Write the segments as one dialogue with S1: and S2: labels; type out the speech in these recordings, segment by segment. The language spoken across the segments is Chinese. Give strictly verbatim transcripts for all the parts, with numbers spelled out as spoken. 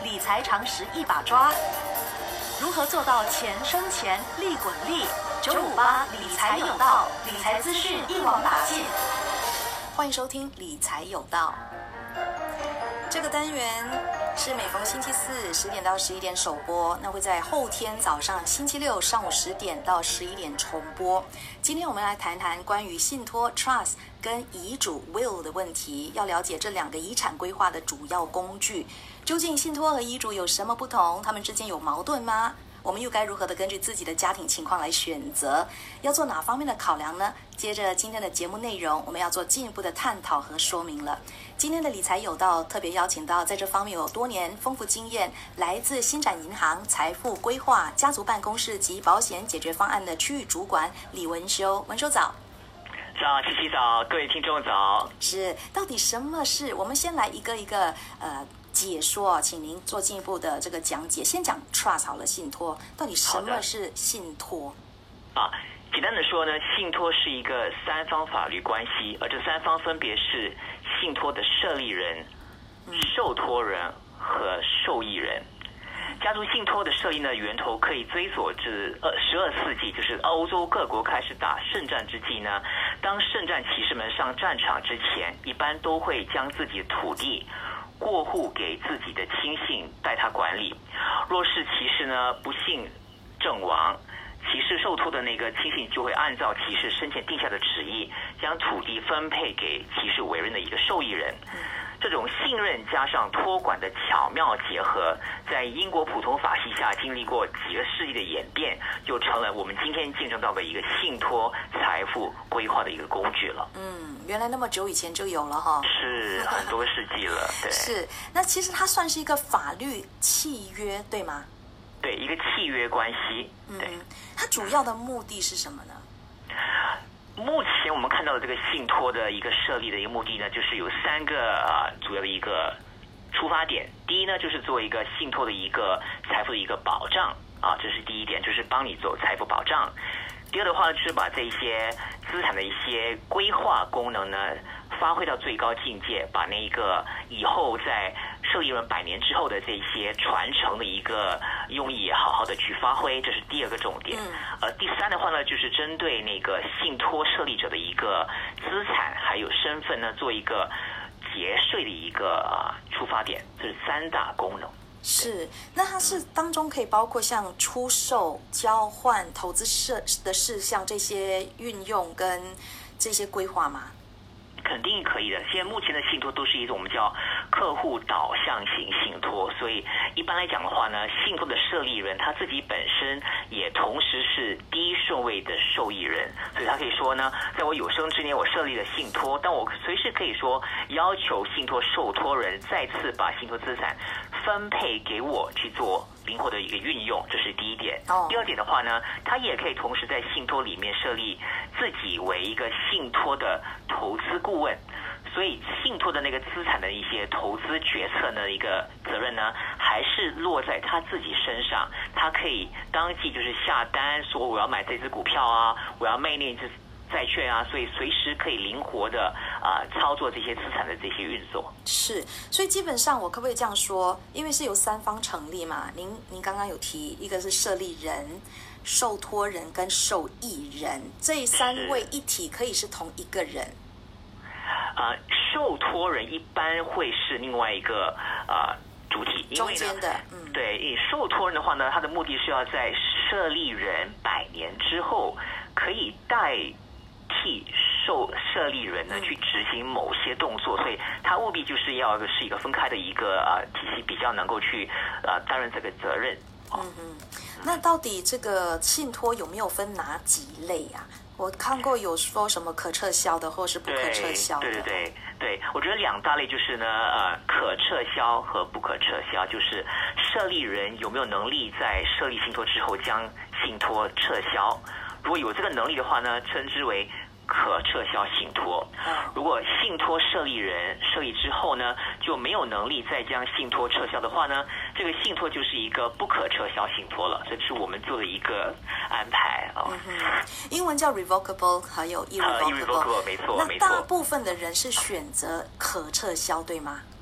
S1: 理财常识一把抓。如何做到钱生钱，利滚利？九五八理财有道，理财资讯一网打尽。欢迎收听理财有道。这个单元是每逢星期四十点到十一点首播，那会在后天早上星期六上午十点到十一点重播。今天我们来谈谈关于信托 trust 跟遗嘱 will 的问题，要了解这两个遗产规划的主要工具。究竟信托和遗嘱有什么不同？它们之间有矛盾吗？我们又该如何的根据自己的家庭情况来选择？要做哪方面的考量呢？接着今天的节目内容，我们要做进一步的探讨和说明了。今天的理财有道特别邀请到在这方面有多年丰富经验，来自新展银行财富规划家族办公室及保险解决方案的区域主管李文修。文修早。
S2: 早，七七早，各位听众早。
S1: 是，到底什么是？我们先来一个一个呃。解说，请您做进一步的这个讲解。先讲 trust 好了，信托到底什么是信托？
S2: 啊，简单的说呢，信托是一个三方法律关系，而这三方分别是信托的设立人、受托人和受益人。家族信托的设立呢，源头可以追溯至呃十二世纪，就是欧洲各国开始打圣战之际呢，当圣战骑士们上战场之前，一般都会将自己的土地过户给自己的亲信代他管理。若是骑士呢不幸阵亡，骑士受托的那个亲信就会按照骑士生前定下的旨意，将土地分配给骑士委任的一个受益人。这种信任加上托管的巧妙结合，在英国普通法系下经历过几个世纪的演变，就成了我们今天见证到的一个信托财富规划的一个工具了。
S1: 嗯，原来那么久以前就有了哈。
S2: 是很多世纪了。对，
S1: 是。那其实它算是一个法律契约，对吗？
S2: 对，一个契约关系。对，
S1: 嗯，它主要的目的是什么呢？
S2: 目前我们看到的这个信托的一个设立的一个目的呢，就是有三个啊主要的一个出发点。第一呢，就是做一个信托的一个财富的一个保障啊，这是第一点，就是帮你做财富保障。第二的话呢，就是把这一些资产的一些规划功能呢发挥到最高境界，把那个以后在受益人百年之后的这些传承的一个用意好好的去发挥，这是第二个重点。
S1: 嗯、
S2: 呃，第三的话呢，就是针对那个信托设立者的一个资产还有身份呢，做一个节税的一个、呃、出发点，这是三大功能。
S1: 是，那它是当中可以包括像出售、交换、投资事的事项这些运用跟这些规划吗？
S2: 肯定可以的。现在目前的信托都是一种我们叫客户导向型信托，所以一般来讲的话呢，信托的设立人他自己本身也同时是第一顺位的受益人，所以他可以说呢，在我有生之年我设立了信托，但我随时可以说要求信托受托人再次把信托资产分配给我去做灵活的一个运用，这是第一点。
S1: 哦、
S2: 第二点的话呢，他也可以同时在信托里面设立自己为一个信托的投资顾问，所以信托的那个资产的一些投资决策的一个责任呢，还是落在他自己身上。他可以当即就是下单说我要买这只股票啊，我要卖那只债券啊，所以随时可以灵活的啊、呃、操作这些资产的这些运作。
S1: 是，所以基本上我可不可以这样说？因为是由三方成立嘛，您您刚刚有提，一个是设立人、受托人跟受益人，这三位一体可以是同一个人。
S2: 啊、呃，受托人一般会是另外一个啊、呃、主体，因为呢，
S1: 中间的，嗯，
S2: 对，受托人的话呢，他的目的是要在设立人百年之后可以代替受设立人呢去执行某些动作，所以他务必就是要是一个分开的一个啊、呃、体系，比较能够去呃担任这个责任。
S1: 嗯嗯，那到底这个信托有没有分哪几类啊？我看过有说什么可撤销的，或是不可撤销的。
S2: 对对对对，我觉得两大类就是呢，呃，可撤销和不可撤销，就是设立人有没有能力在设立信托之后将信托撤销。如果有这个能力的话呢，称之为可撤销信托。如果信托设立人设立之后呢，就没有能力再将信托撤销的话呢，这个信托就是一个不可撤销信托了。这是我们做的一个安排啊、哦
S1: 嗯。英文叫 revocable， 还有 irrevocable，、
S2: uh, irrevocable 没错没错。
S1: 那大部分的人是选择可撤销，对吗？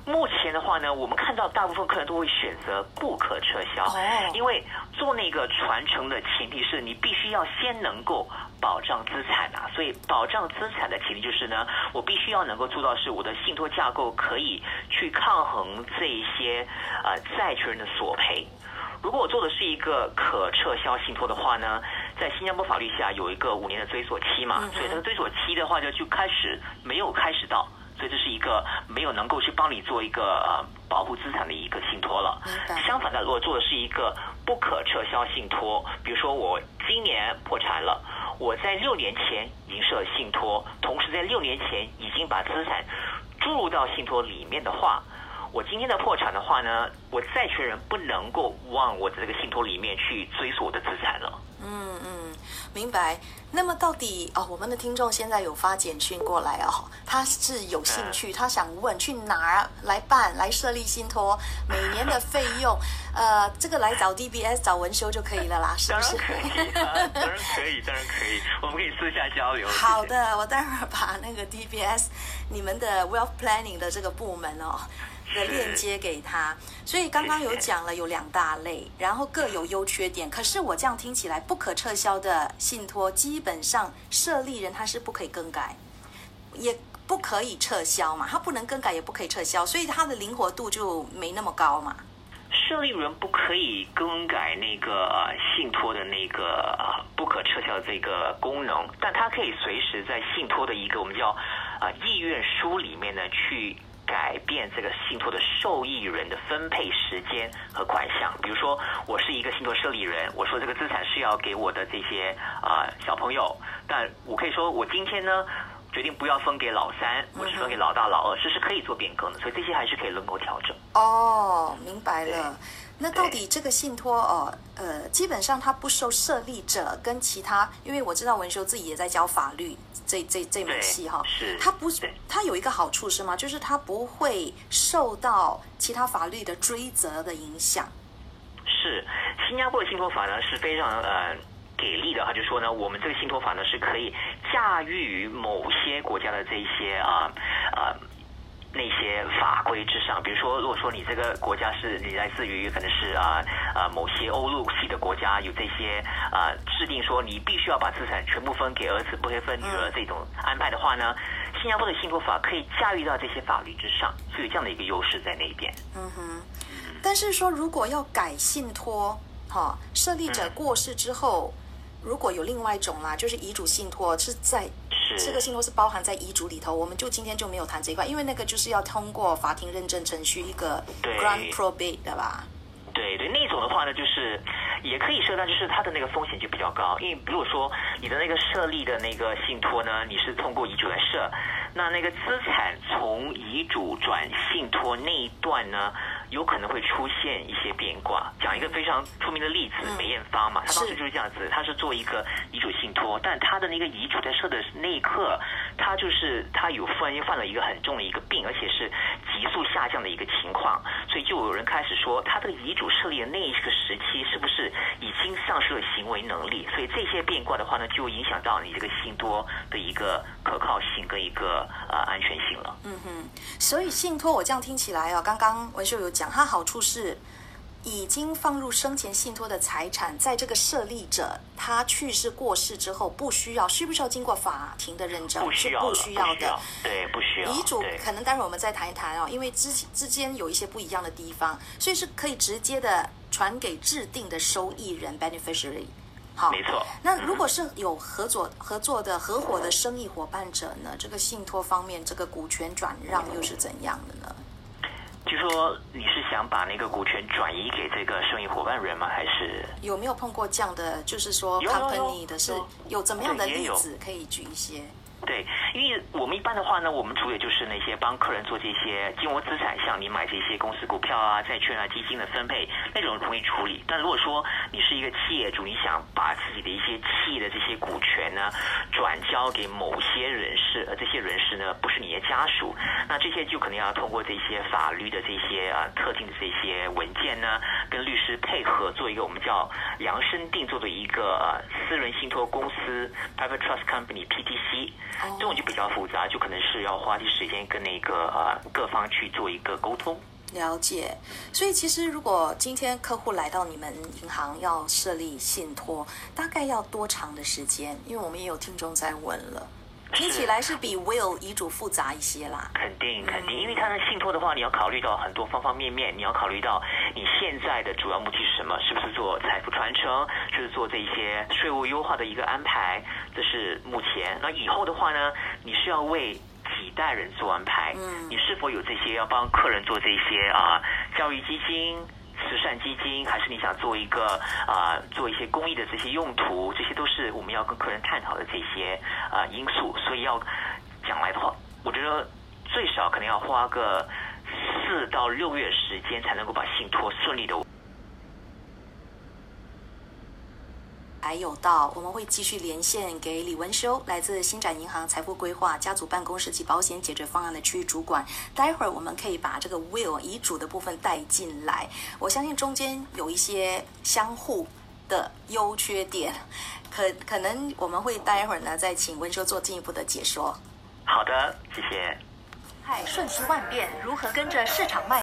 S2: 目前的话呢，我们看到大部分客人都会选择不可撤销，
S1: 哦、
S2: 因为做那个传承的前提是你必须要先能够保障资产啊，所以保障资产的前提就是呢，我必须要能够做到是我的信托架构可以去抗衡这一些呃债权人的索赔。如果我做的是一个可撤销信托的话呢，在新加坡法律下有一个五年的追索期嘛，所以这个追索期的话就就开始没有开始到。所以这是一个没有能够去帮你做一个呃保护资产的一个信托了。相反的，如果做的是一个不可撤销信托，比如说我今年破产了，我在六年前已经设了信托，同时在六年前已经把资产注入到信托里面的话，我今天的破产的话呢，我债权人不能够往我的这个信托里面去追索我的资产了。
S1: 嗯嗯，明白。那么到底哦，我们的听众现在有发简讯过来哦，他是有兴趣，他想问去哪儿来办来设立信托，每年的费用，呃，这个来找 D B S 找文修就可以了啦，是不是？
S2: 当然可以、啊，当然可以，当然可以，我们可以私下交流。
S1: 好的，我待会儿把那个 D B S 你们的 Wealth Planning 的这个部门哦。的链接给他，所以刚刚有讲了有两大类，然后各有优缺点。可是我这样听起来，不可撤销的信托基本上设立人他是不可以更改，也不可以撤销嘛，他不能更改也不可以撤销，所以它的灵活度就没那么高嘛。
S2: 设立人不可以更改那个呃信托的那个呃不可撤销的这个功能，但它可以随时在信托的一个我们叫呃意愿书里面呢去改变这个信托的受益人的分配时间和款项。比如说我是一个信托设立人，我说这个资产是要给我的这些啊、呃、小朋友，但我可以说我今天呢决定不要分给老三，我只分给老大老二，这是可以做变更的，所以这些还是可以轮流调整。
S1: 哦，明白了。那到底这个信托哦，呃，基本上它不受设立者跟其他，因为我知道文修自己也在教法律这这这门戏哈，
S2: 是
S1: 它不，它有一个好处是吗？就是它不会受到其他法律的追责的影响。是，
S2: 新加坡的信托法呢是非常呃给力的，他就说呢，我们这个信托法呢是可以驾驭于某些国家的这些啊啊。呃呃那些法规之上，比如说，如果说你这个国家是你来自于可能是啊啊、呃、某些欧陆系的国家，有这些啊、呃、制定说你必须要把资产全部分给儿子，不可以分女儿这种安排的话呢，新加坡的信托法可以驾驭到这些法律之上，所以有这样的一个优势在那边。
S1: 嗯哼，但是说如果要改信托，哈、哦，设立者过世之后。嗯如果有另外一种啦，就是遗嘱信托是在这个信托是包含在遗嘱里头，我们就今天就没有谈这一块，因为那个就是要通过法庭认证程序一个 grant probate 的吧？
S2: 对对，那种的话呢，就是也可以设，但就是它的那个风险就比较高，因为如果说你的那个设立的那个信托呢，你是通过遗嘱来设，那那个资产从遗嘱转信托那一段呢，有可能会出现一些变卦。讲一个非常出名的例子，嗯、梅艳芳嘛，她当时就是这样子，她是做一个遗嘱信托，但她的那个遗嘱在设的那一刻，她就是她有忽然间犯了一个很重的一个病，而且是急速下降的一个情况，所以就有人开始说，她这个遗嘱设立的那一个时期是不是已经丧失了行为能力？所以这些变卦的话呢，就影响到你这个信托的一个可靠性跟一个呃安全性了。
S1: 嗯哼，所以信托我这样听起来哦，刚刚文秀有讲，它好处是已经放入生前信托的财产，在这个设立者他去世过世之后，不需要，需不需要经过法庭的认证？
S2: 不需要，
S1: 是不需要的。
S2: 对，不需要。
S1: 遗嘱可能待会儿我们再谈一谈哦，因为之之间有一些不一样的地方，所以是可以直接的传给制定的收益人 beneficiary。好，
S2: 没错。
S1: 那如果是有合作合作的合伙的生意伙伴者呢？这个信托方面，这个股权转让又是怎样的呢？
S2: 就说你是想把那个股权转移给这个生意伙伴人吗？还是
S1: 有没有碰过这样的？就是说 company 的是有怎么样的例子可以举一些？
S2: 对，因为我们一般的话呢，我们主要就是那些帮客人做这些金融资产，像你买这些公司股票啊、债券啊、基金的分配，那种容易处理。但如果说你是一个企业主，你想把自己的一些企业的这些股权呢转交给某些人士，而这些人士呢不是你的家属，那这些就可能要通过这些法律的这些啊特定的这些文件件呢，跟律师配合做一个我们叫量身定做的一个呃私人信托公司 （Private Trust Company P T C），这种就比较复杂，就可能是要花些时间跟那个呃各方去做一个沟通。
S1: 了解，所以其实如果今天客户来到你们银行要设立信托，大概要多长的时间？因为我们也有听众在问了。听起来是比 will 遗嘱复杂一些啦。
S2: 肯定肯定，因为它的信托的话，你要考虑到很多方方面面，你要考虑到你现在的主要目的是什么？是不是做财富传承？是做这些税务优化的一个安排？这是目前。那以后的话呢，你是要为几代人做安排？嗯，你是否有这些要帮客人做这些啊、呃、教育基金？慈善基金，还是你想做一个啊、呃、做一些公益的这些用途，这些都是我们要跟客人探讨的这些啊、呃、因素。所以要讲来的话，我觉得最少可能要花个四到六月时间，才能够把信托顺利的。
S1: 还有到我们会继续连线给李文修，来自新展银行财富规划家族办公室及保险解决方案的区域主管。待会儿我们可以把这个 will 遗嘱的部分带进来，我相信中间有一些相互的优缺点，可可能我们会待会儿呢再请文修做进一步的解说。
S2: 好的，谢谢。
S1: 嗨，瞬息万变，如何跟着市场脉